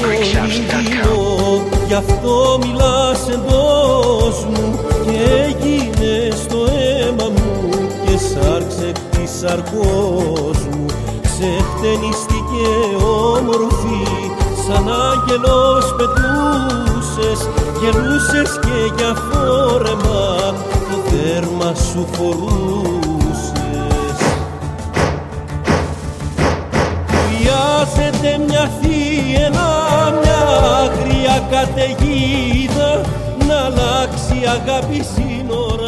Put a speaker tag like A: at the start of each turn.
A: κολύμπινο, γι' αυτό μιλάς εντός μου και έγινες το αίμα μου και σάρξε τη σαρκός μου. Ξεχτενίστηκε όμορφη, σαν άγγελος πετούσες, γελούσες και για φόρεμα το δέρμα σου φορούσες. Χρειάζεται μια θύελα, μια άγρια καταιγίδα, να αλλάξει αγάπη σύνορα